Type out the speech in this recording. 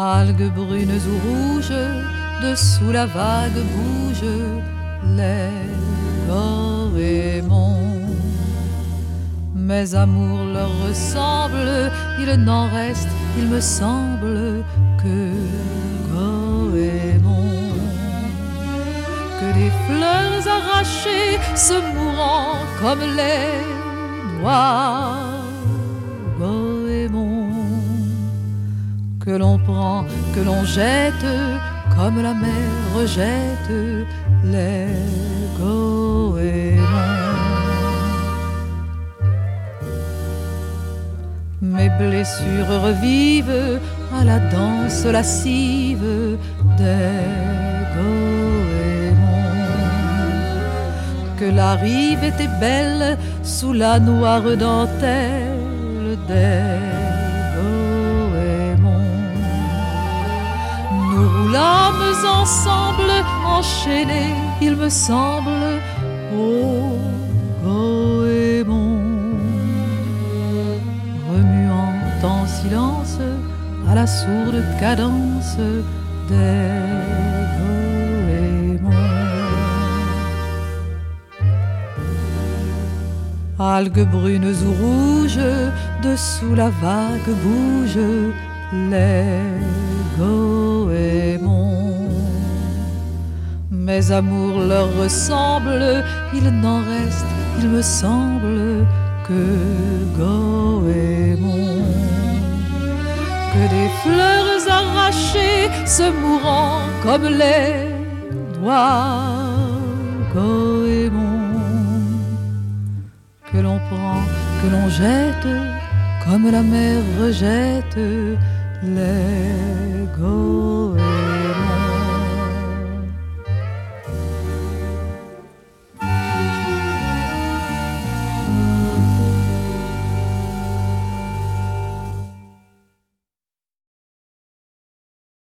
Algues brunes ou rouges, dessous la vague bougent les goémons. Mes amours leur ressemblent, il n'en reste, il me semble, que goémons. Que des fleurs arrachées se mourant comme les noix goémons. Que l'on prend, que l'on jette, comme la mer rejette les goémons. Mes blessures revivent à la danse lascive des goémons. Que la rive était belle sous la noire dentelle des goémons. Nous roulâmes ensemble, enchaînés, il me semble, aux goémons. Remuant en silence à la sourde cadence des goémons. Algues brunes ou rouges, dessous la vague bougent les goémons. Mes amours leur ressemblent, il n'en reste, il me semble, que goémons. Que des fleurs arrachées se mourant comme les noix goémons. Que l'on prend, que l'on jette, comme la mer rejette les goémons.